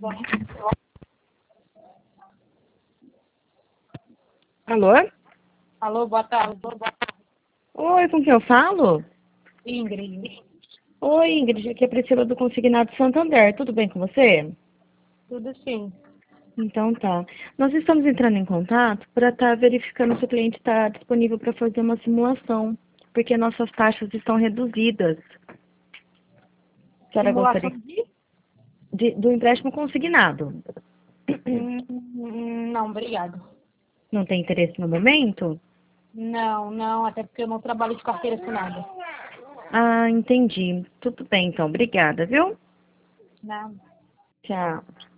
Alô? Alô, boa tarde. Oi, com quem eu falo? Ingrid. Oi, Ingrid, aqui é a Priscila do Consignado Santander. Tudo bem com você? Tudo sim. Então tá. Nós estamos entrando em contato para estar verificando se o cliente está disponível para fazer uma simulação, porque nossas taxas estão reduzidas. A senhora Simulação gostaria de? do empréstimo consignado? Não, obrigado. Não tem interesse no momento? Não, até porque eu não trabalho de carteira assinada. Ah, entendi. Tudo bem, então. Obrigada, viu? Não. Tchau.